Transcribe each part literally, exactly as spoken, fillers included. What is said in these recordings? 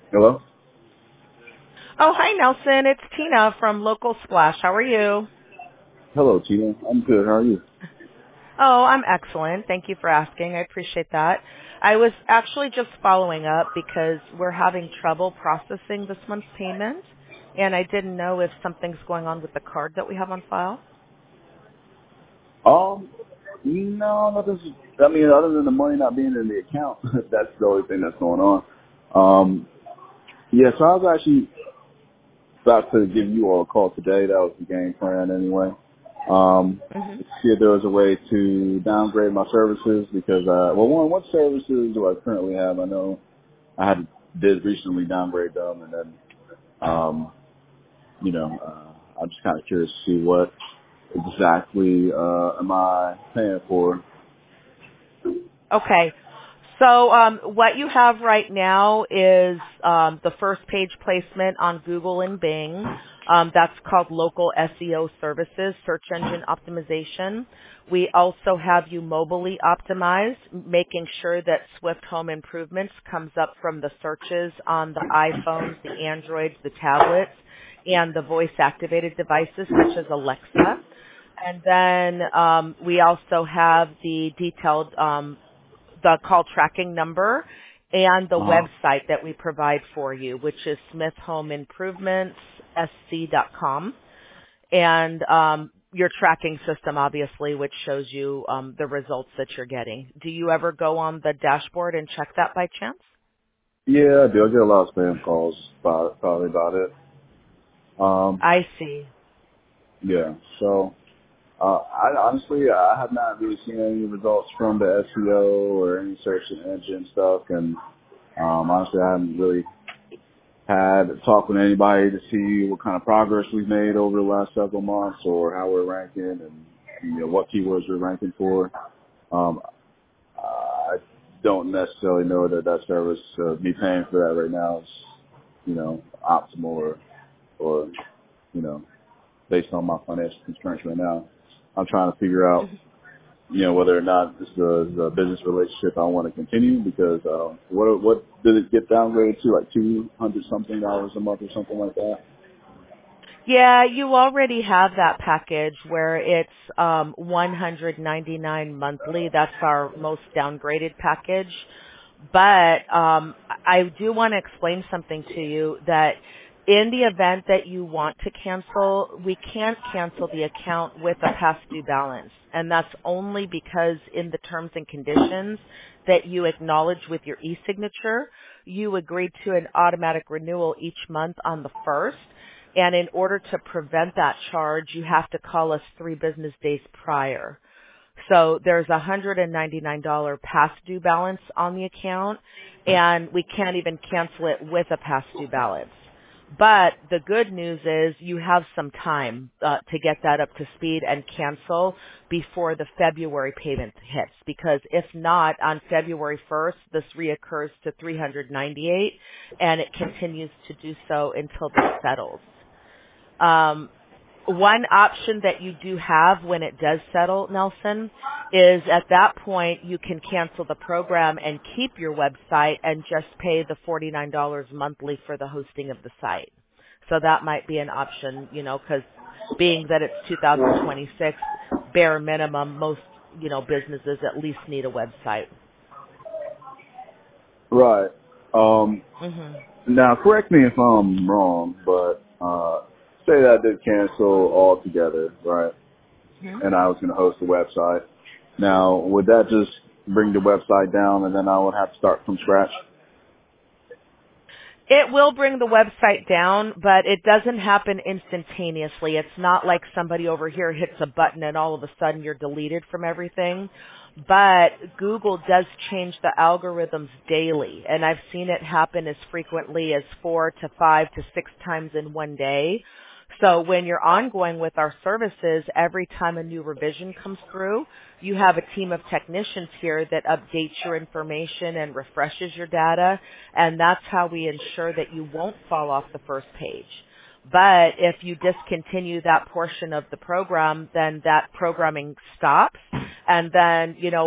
Hello? Oh, hi, Nelson. It's Tina from Local Splash. How are you? Hello, Tina. I'm good. How are you? Oh, I'm excellent. Thank you for asking. I appreciate that. I was actually just following up because we're having trouble processing this month's payment, and I didn't know if something's going on with the card that we have on file. Um, no, nothing's, I mean, other than the money not being in the account, that's the only thing that's going on. Um, yeah, so I was actually about to give you all a call today. That was the game plan anyway. Um, hmm to see if there was a way to downgrade my services because, uh, well, one, what services do I currently have? I know I had did recently downgrade them and then, um, you know, uh, I'm just kind of curious to see what exactly uh, am I paying for. Okay. So um, what you have right now is um, the first page placement on Google and Bing. Um, that's called Local S E O Services, Search Engine Optimization. We also have you mobilely optimized, making sure that Swift Home Improvements comes up from the searches on the iPhones, the Androids, the tablets, and the voice-activated devices such as Alexa. And then um, we also have the detailed um, the call tracking number and the Uh-huh. website that we provide for you, which is smith home improvements s c dot com, and um, your tracking system, obviously, which shows you um, the results that you're getting. Do you ever go on the dashboard and check that by chance? Yeah, I do. I get a lot of spam calls about probably about it. Um, I see. yeah. So uh, I honestly I have not really seen any results from the S E O or any search engine stuff, and um, honestly I haven't really had a talk with anybody to see what kind of progress we've made over the last several months or how we're ranking and you know what keywords we're ranking for. Um, I don't necessarily know that that service, uh, me paying for that right now is, you know, optimal or, or, you know, based on my financial constraints right now. I'm trying to figure out, you know, whether or not this is a, is a business relationship I want to continue because, um, what, what did it get downgraded to, like two hundred something dollars a month or something like that? Yeah, you already have that package where it's um, one hundred ninety-nine monthly. That's our most downgraded package. But um, I do want to explain something to you that in the event that you want to cancel, we can't cancel the account with a past due balance. And that's only because in the terms and conditions that you acknowledge with your e-signature, you agreed to an automatic renewal each month on the first. And in order to prevent that charge, you have to call us three business days prior. So there's a one hundred ninety-nine dollars past due balance on the account, and we can't even cancel it with a past due balance. But the good news is you have some time uh, to get that up to speed and cancel before the February payment hits. Because if not, on February first, this reoccurs to three hundred ninety-eight dollars, and it continues to do so until this settles. Um, one option that you do have when it does settle, Nelson, is at that point you can cancel the program and keep your website and just pay the forty-nine dollars monthly for the hosting of the site. So that might be an option, you know, because being that it's two thousand twenty-six, bare minimum, most, you know, businesses at least need a website. Right. Um, hmm now correct me if I'm wrong, but, uh, say that I did cancel altogether, right? And I was going to host a website. Now, would that just bring the website down and then I would have to start from scratch? It will bring the website down, but it doesn't happen instantaneously. It's not like somebody over here hits a button and all of a sudden you're deleted from everything. But Google does change the algorithms daily, and I've seen it happen as frequently as four to five to six times in one day. So when you're ongoing with our services, every time a new revision comes through, you have a team of technicians here that updates your information and refreshes your data, and that's how we ensure that you won't fall off the first page. But if you discontinue that portion of the program, then that programming stops, and then, you know,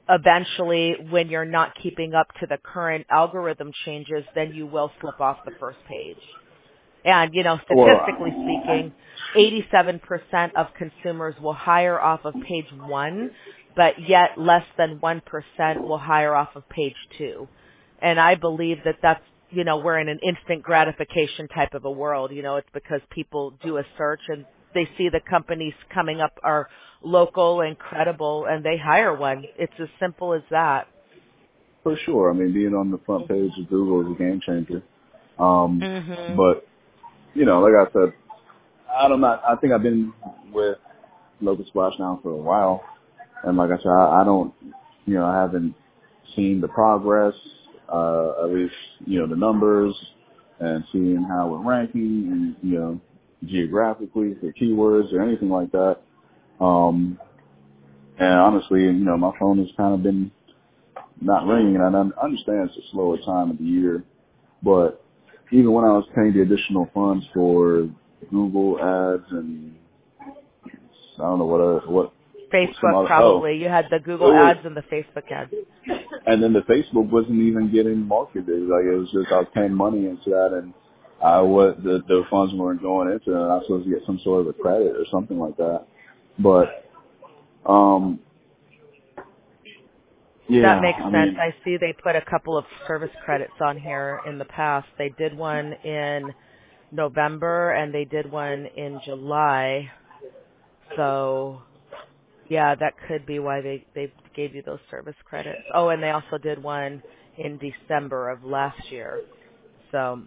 eventually, when you're not keeping up to the current algorithm changes, then you will slip off the first page. And, you know, Well, statistically speaking, eighty-seven percent of consumers will hire off of page one, but yet less than one percent will hire off of page two. And I believe that that's, you know, we're in an instant gratification type of a world. You know, it's because people do a search and they see the companies coming up are local and credible and they hire one. It's as simple as that. for sure. I mean, being on the front page of Google is a game changer. Um, Mhm. but you know, like I said, I don't know. I think I've been with Local Splash now for a while, and like I said, I, I don't, you know, I haven't seen the progress, uh, at least, you know, the numbers, and seeing how we're ranking, and you know, geographically for keywords or anything like that. Um, and honestly, you know, my phone has kind of been not ringing, and I un- understand it's a slower time of the year, but even when I was paying the additional funds for Google ads and I don't know what other, what some Facebook other, oh, probably. You had the it Google was, ads and the Facebook ads. and then the Facebook wasn't even getting marketed. Like it was just I was paying money into that, and I was the the funds weren't going into it. And I was supposed to get some sort of a credit or something like that. But um, That yeah, makes I sense. mean, I see they put a couple of service credits on here in the past. They did one in November and they did one in July. So yeah, that could be why they, they gave you those service credits. Oh, and they also did one in December of last year. So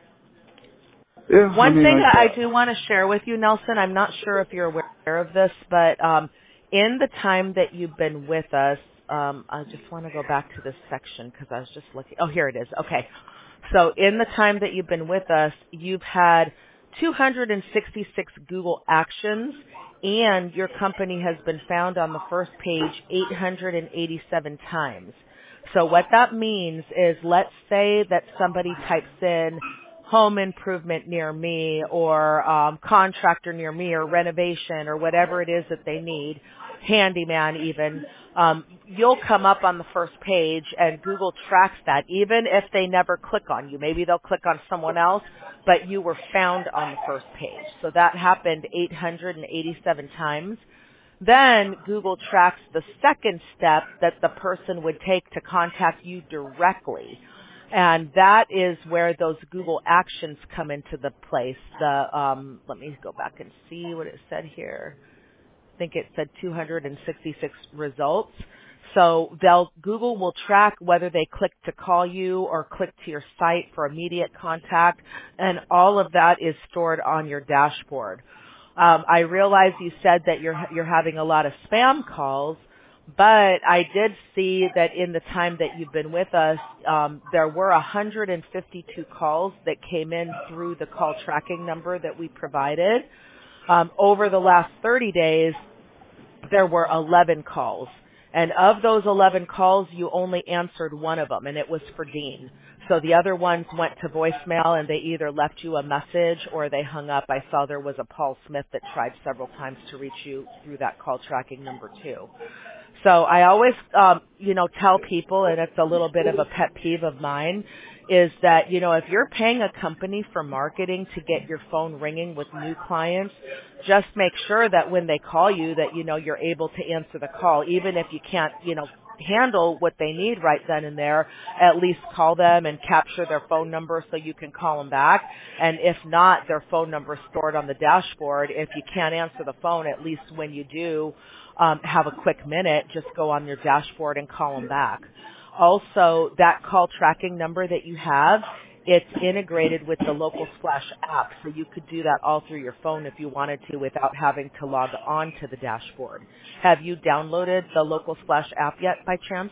yeah, I one mean, thing like, that I uh, do want to share with you, Nelson, I'm not sure if you're aware of this, but um, in the time that you've been with us, um, I just want to go back to this section because I was just looking. Oh, here it is. Okay. So in the time that you've been with us, you've had two hundred sixty-six Google actions, and your company has been found on the first page eight hundred eighty-seven times. So what that means is, let's say that somebody types in home improvement near me or um, contractor near me or renovation or whatever it is that they need, handyman even, um, you'll come up on the first page and Google tracks that even if they never click on you. Maybe they'll click on someone else, but you were found on the first page. So that happened eight hundred eighty-seven times. Then Google tracks the second step that the person would take to contact you directly. And that is where those Google actions come into the place. The um, let me go back and see what it said here. I think it said two hundred sixty-six results. So they'll Google will track whether they click to call you or click to your site for immediate contact, and all of that is stored on your dashboard. Um, I realize you said that you're you're having a lot of spam calls, but I did see that in the time that you've been with us, um, there were one hundred fifty-two calls that came in through the call tracking number that we provided. Um, over the last thirty days, there were eleven calls. And of those eleven calls, you only answered one of them, and it was for Dean. So the other ones went to voicemail, and they either left you a message or they hung up. I saw there was a Paul Smith that tried several times to reach you through that call tracking number too. So I always, um, you know, tell people, and it's a little bit of a pet peeve of mine, is that, you know, if you're paying a company for marketing to get your phone ringing with new clients, just make sure that when they call you that, you know, you're able to answer the call. Even if you can't, you know, handle what they need right then and there, at least call them and capture their phone number so you can call them back. And if not, their phone number is stored on the dashboard. If you can't answer the phone, at least when you do, um, have a quick minute, just go on your dashboard and call them back. Also, that call tracking number that you have, it's integrated with the Local Splash app, so you could do that all through your phone if you wanted to without having to log on to the dashboard. Have you downloaded the Local Splash app yet by chance?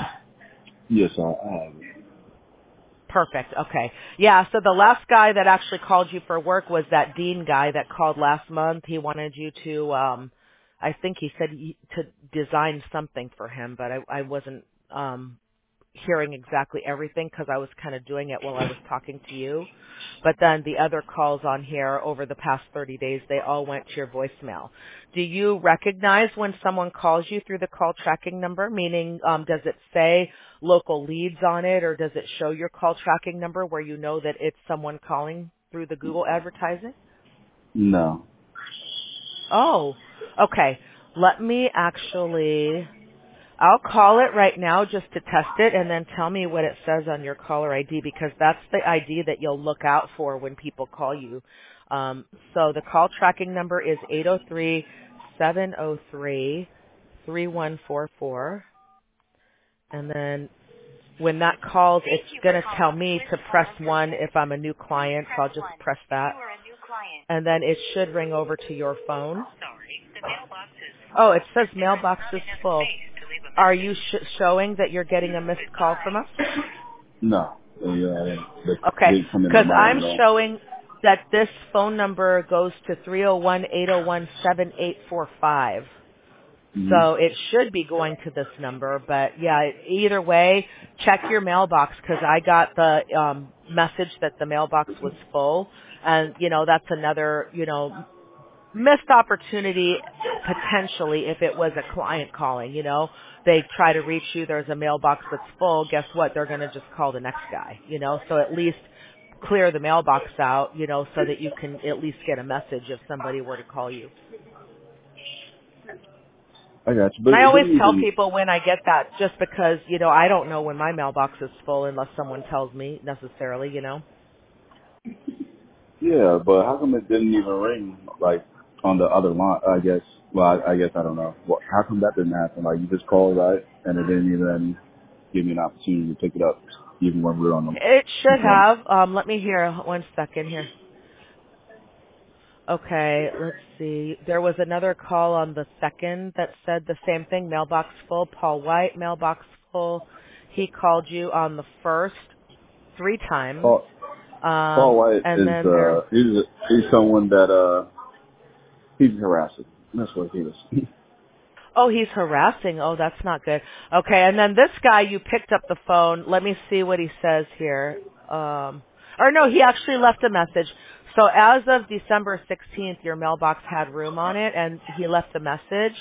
yes, I, I have it. Perfect. Okay. Yeah, so the last guy that actually called you for work was that Dean guy that called last month. He wanted you to, um, I think he said he, to design something for him, but I, I wasn't um, hearing exactly everything because I was kind of doing it while I was talking to you. But then the other calls on here over the past thirty days, they all went to your voicemail. Do you recognize when someone calls you through the call tracking number? Meaning, um, does it say local leads on it, or does it show your call tracking number where you know that it's someone calling through the Google advertising? No. Oh, okay. Let me actually, I'll call it right now just to test it and then tell me what it says on your caller I D because that's the I D that you'll look out for when people call you. Um, so the call tracking number is eight oh three, seven oh three, three one four four. And then when that calls, it's going to tell me to press one if I'm a new client, so I'll just press that. And then it should ring over to your phone. Oh, it says mailbox is full. Are you sh- showing that you're getting a missed call from us? No. Uh, yeah, they, Okay, they come in because tomorrow, I'm you know. showing that this phone number goes to three oh one, eight oh one, seven eight four five. Mm-hmm. So it should be going to this number, but yeah, either way, check your mailbox because I got the um, message that the mailbox was full, and you know that's another you know missed opportunity potentially if it was a client calling. You know, they try to reach you, there's a mailbox that's full. Guess what? They're going to just call the next guy. You know, so at least clear the mailbox out. You know, so that you can at least get a message if somebody were to call you. I got you. But And I it always didn't tell even, people when I get that, just because, you know, I don't know when my mailbox is full unless someone tells me necessarily, you know. yeah, but how come it didn't even ring, like, on the other line, I guess, well, I, I guess I don't know. What, how come that didn't happen? Like, you just called, right, and it didn't even give me an opportunity to pick it up, even when we were on It the should phone. have. Um, let me hear one second here. Okay, let's see. There was another call on the second that said the same thing, mailbox full. Paul White, mailbox full. He called you on the first three times. Paul, Paul Um, White and is, then there, uh, he's, he's someone that, uh, he's harassing. That's what he is. oh, he's harassing. Oh, that's not good. Okay, and then this guy, you picked up the phone. Let me see what he says here. Um, or no, he actually left a message. So as of December sixteenth, your mailbox had room on it, and he left a message.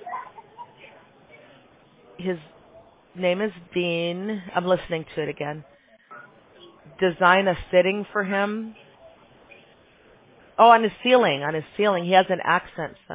His name is Dean. I'm listening to it again. Design a sitting for him. Oh, on his ceiling, on his ceiling. He has an accent. So.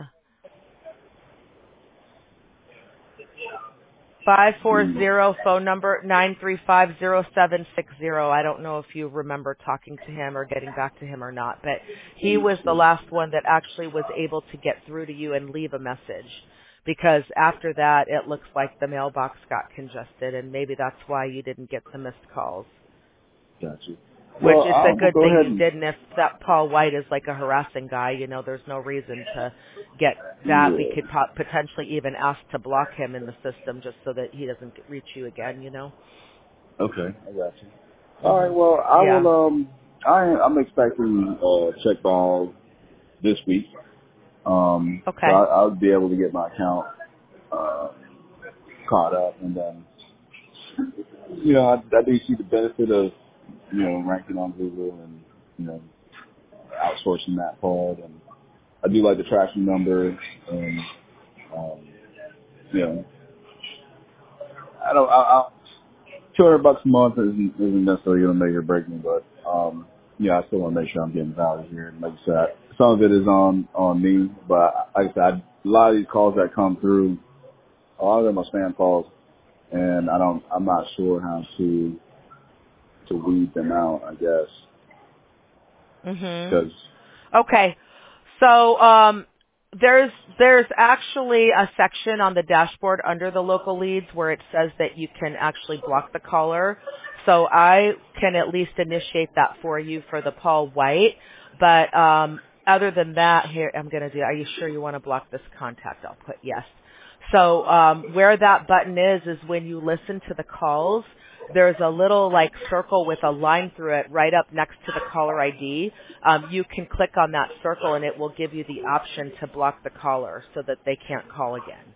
Five four Mm, zero phone number nine three five zero seven six zero. I don't know if you remember talking to him or getting back to him or not, but he let me was the see. last one that actually was able to get through to you and leave a message. Because after that, it looks like the mailbox got congested, and maybe that's why you didn't get the missed calls. Got you. Which Well, is a I'll, we'll good go thing ahead you and, didn't. If that Paul White is like a harassing guy, you know, there's no reason to get that. We yeah. could po- potentially even ask to block him in the system just so that he doesn't get- reach you again, you know. Okay, I got you. All right, Mhm. well, I will, Yeah. um, I, I'm expecting uh, check ball this week. Um, so I, Okay. I'll be able to get my account uh, caught up, and then, you know, I, I do see the benefit of, you know, ranking on Google and, you know, outsourcing that part, and I do like the tracking number, and, um, you know, I don't, I, I, two hundred bucks a month isn't, isn't necessarily going to make or break me, but, um, yeah, I still want to make sure I'm getting value here. And like I said, some of it is on, on me, but like I said, a lot of these calls that come through, a lot of them are spam calls, and I don't, I'm not sure how to, to weed them out, I guess, Mhm. because, Okay. So um, there's there's actually a section on the dashboard under the local leads where it says that you can actually block the caller. So I can at least initiate that for you for the Paul White. But um, other than that, here I'm going to do. Are you sure you want to block this contact? I'll put yes. So um, where that button is is when you listen to the calls. There's a little like circle with a line through it right up next to the caller I D. Um, you can click on that circle and it will give you the option to block the caller so that they can't call again.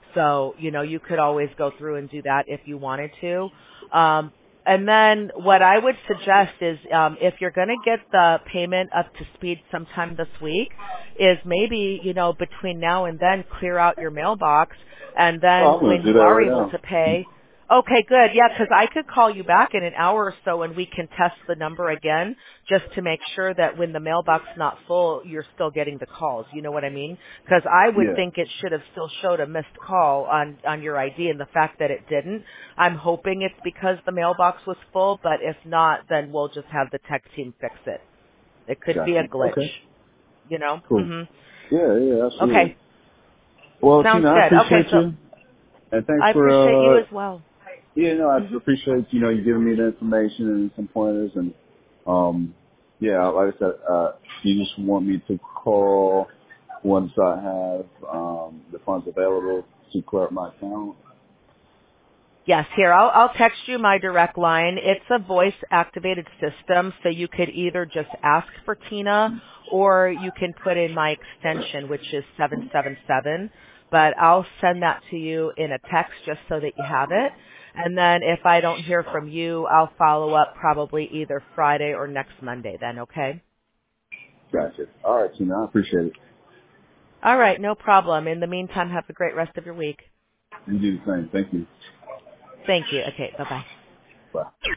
So, you know, you could always go through and do that if you wanted to. Um, and then what I would suggest is um, if you're going to get the payment up to speed sometime this week, is maybe, you know, between now and then clear out your mailbox. And Oh, then I'm going when to do you that are right able now. to pay, okay, good. Yeah, 'cause I could call you back in an hour or so and we can test the number again just to make sure that when the mailbox is not full, you're still getting the calls. You know what I mean? 'Cause I would Yeah, think it should have still showed a missed call on, on your I D, and the fact that it didn't, I'm hoping it's because the mailbox was full, but if not, then we'll just have the tech team fix it. It could be a gotcha. glitch, Okay, you know? cool. hmm Yeah, yeah, absolutely. Okay. Well, Sounds Tina, I good. Okay, appreciate so you, and thanks I for, appreciate you uh, as well. yeah, no, I hmm appreciate, you know, you giving me the information and some pointers, and, um, yeah, like I said, uh, you just want me to call once I have, um, the funds available to clear up my account. Yes, here, I'll, I'll text you my direct line. It's a voice activated system, so you could either just ask for Tina or you can put in my extension, which is seven seven seven. But I'll send that to you in a text just so that you have it. And then if I don't hear from you, I'll follow up probably either Friday or next Monday then, okay? Gotcha. All right, Tina, I appreciate it. All right, no problem. In the meantime, have a great rest of your week. You do the same. Thank you. Thank you. Okay, bye-bye. Bye.